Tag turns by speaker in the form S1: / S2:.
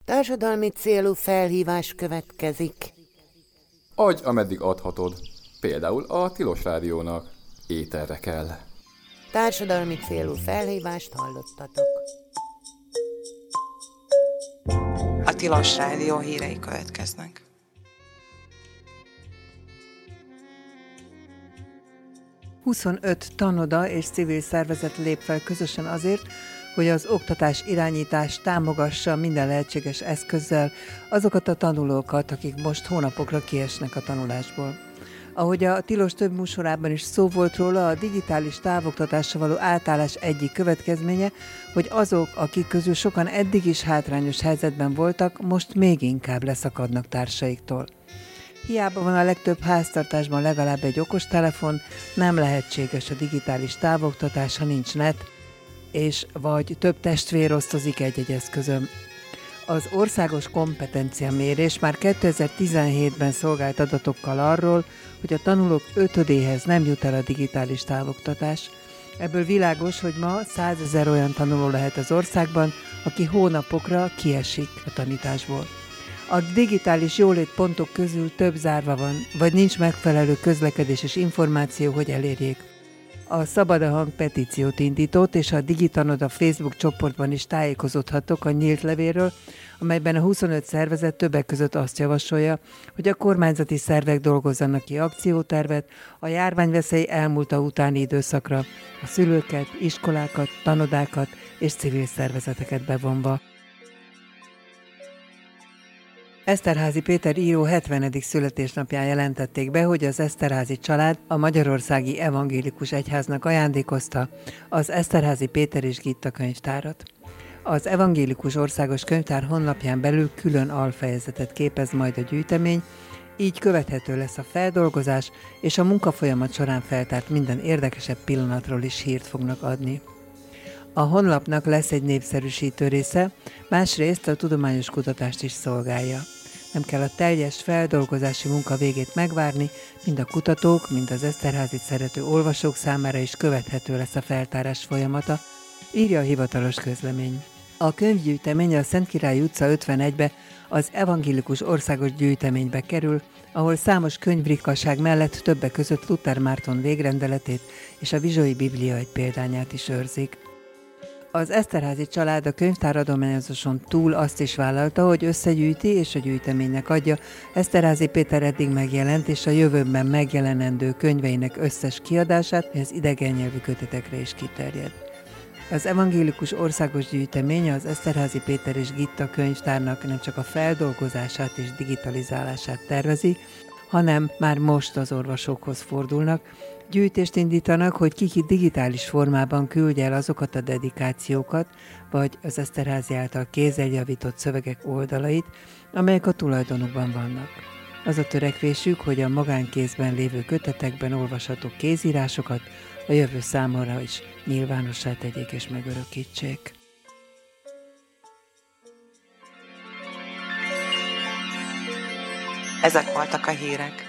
S1: Társadalmi célú felhívás következik.
S2: Adj, ameddig adhatod. Például a Tilos Rádiónak. Éterre kell.
S1: Társadalmi célú felhívást hallottatok.
S3: A Tilos Rádió hírei következnek.
S4: ...25 tanoda és civil szervezet lép fel közösen azért, hogy az oktatás irányítás támogassa minden lehetséges eszközzel azokat a tanulókat, akik most hónapokra kiesnek a tanulásból. Ahogy a Tilos több műsorában is szó volt róla, a digitális távoktatásra való átállás egyik következménye, hogy azok, akik közül sokan eddig is hátrányos helyzetben voltak, most még inkább leszakadnak társaiktól. Hiába van a legtöbb háztartásban legalább egy okostelefon, nem lehetséges a digitális távoktatás, ha nincs net, és vagy több testvér osztozik egy-egy eszközön. Az országos kompetenciamérés már 2017-ben szolgált adatokkal arról, hogy a tanulók ötödéhez nem jut el a digitális távoktatás. Ebből világos, hogy ma 100 000 olyan tanuló lehet az országban, aki hónapokra kiesik a tanításból. A digitális jólétpontok közül több zárva van, vagy nincs megfelelő közlekedés és információ, hogy elérjék. A Szabad a Hang petíciót indított, és a Digitanoda Facebook csoportban is tájékozódhattok a nyílt levélről, amelyben a 25 szervezet többek között azt javasolja, hogy a kormányzati szervek dolgozzanak ki akciótervet a járványveszély elmúlta utáni időszakra, a szülőket, iskolákat, tanodákat és civil szervezeteket bevonva. Eszterházy Péter író 70. születésnapján jelentették be, hogy az Eszterházy család a Magyarországi Evangélikus Egyháznak ajándékozta az Eszterházy Péter és Gitta könyvtárat. Az Evangélikus Országos Könyvtár honlapján belül külön alfejezetet képez majd a gyűjtemény, így követhető lesz a feldolgozás, és a munkafolyamat során feltárt minden érdekesebb pillanatról is hírt fognak adni. A honlapnak lesz egy népszerűsítő része, másrészt a tudományos kutatást is szolgálja. Nem kell a teljes feldolgozási munka végét megvárni, mind a kutatók, mind az Eszterházit szerető olvasók számára is követhető lesz a feltárás folyamata, írja a hivatalos közlemény. A könyvgyűjtemény a Szentkirály utca 51-be az Evangélikus Országos Gyűjteménybe kerül, ahol számos könyvrikaság mellett többek között Luther Márton végrendeletét és a Vizsói Biblia egy példányát is őrzik. Az Eszterházy család a könyvtáradományozáson túl azt is vállalta, hogy összegyűjti és a gyűjteménynek adja Eszterházy Péter eddig megjelent és a jövőben megjelenendő könyveinek összes kiadását, és az idegen nyelvű kötetekre is kiterjed. Az Evangélikus Országos Gyűjtemény az Eszterházy Péter és Gitta könyvtárnak nem csak a feldolgozását és digitalizálását tervezi, hanem már most az olvasókhoz fordulnak, gyűjtést indítanak, hogy ki digitális formában küldje el azokat a dedikációkat, vagy az Eszterházy által kézzel javított szövegek oldalait, amelyek a tulajdonukban vannak. Az a törekvésük, hogy a magánkézben lévő kötetekben olvasható kézírásokat a jövő számára is nyilvánossá tegyék és megörökítsék.
S3: Ezek voltak a hírek.